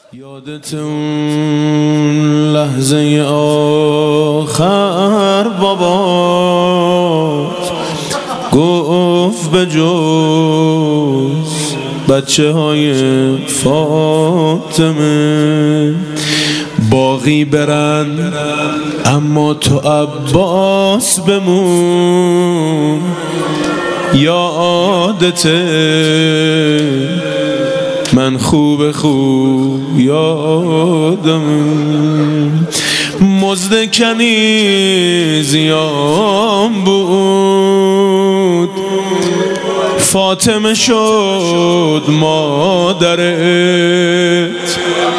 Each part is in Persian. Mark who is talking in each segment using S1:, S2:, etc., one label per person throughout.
S1: یادت اون لحظه آخر بابات گفت به جز بچه های فاطمه باقی برن اما تو عباس بمون. یادته من خوب یادم مزد کنیزیام بود فاطمه شد مادرت.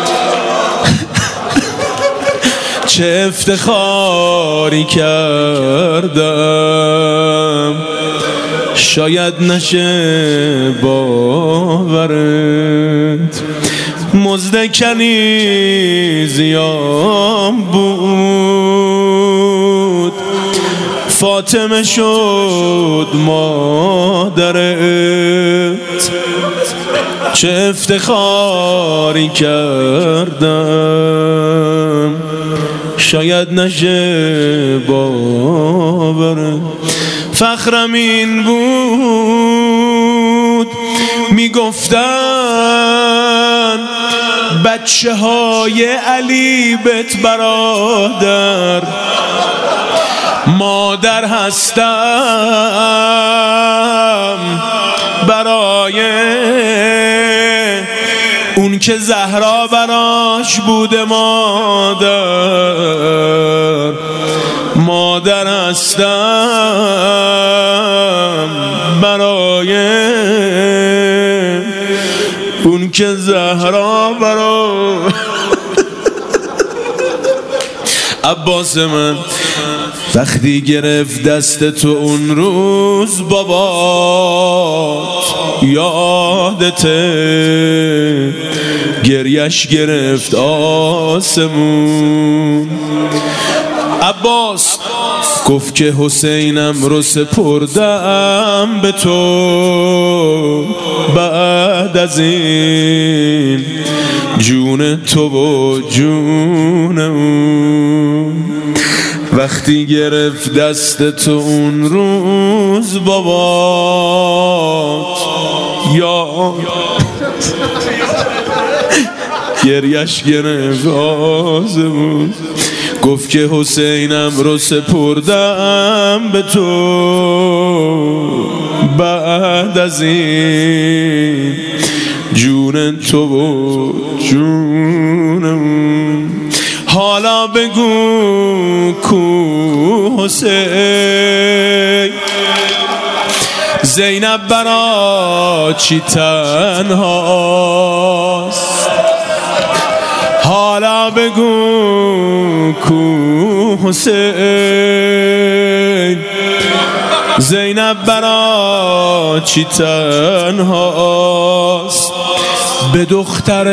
S1: چه افتخاری کردم شاید نشه باورت. مزد کنیزیام بود فاطمه شد مادرت. چه افتخاری کردم شاید نشه باورت. فخرم این بود میگفتن بچه های علی بت برادر مادر هستم برای اون که زهرا براش بوده مادر. مادر هستم برای اون که زهرا براش. عباس من وقتی گرفت دست تو اون روز بابات یادته گریش گرفت آسمون. عباس گفت که حسینم رو سپردم به تو بعد از این جون تو و جون اون. وقتی گرفت دست تو اون روز بابات گریش گرفت آسمون. گفت که حسینم رو سپردم به تو بعد از این جون تو و جونم. حالا بگو کو حسین زینب برا چی تنهاست. حالا بگو کو حسین زینب برا چی تنهاست. به دختر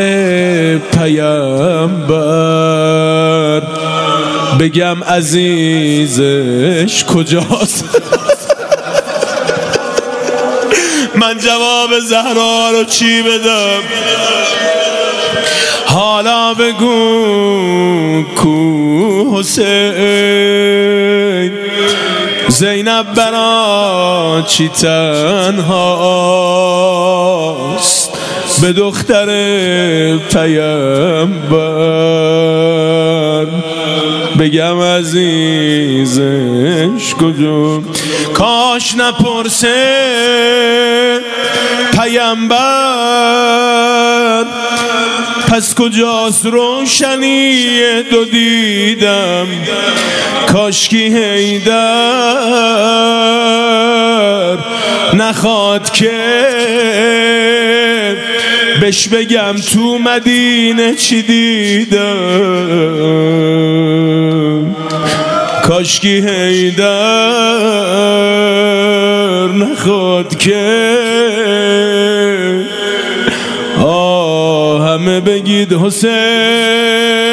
S1: پیامبر بگم عزیزش کجاست. من جواب زهرا رو چی بدم؟ حالا بگو کو حسین زینب برا چی تنهاست. به دختر پیامبر بگم عزیزش کجا. کاش نپرسه پیامبر پس کجاست روشنی دو دیدم. کاشکی حیدر نخواد که بهش بگم تو مدینه چی دیدم. کاشکی حیدر نخواد که همه بگید حسین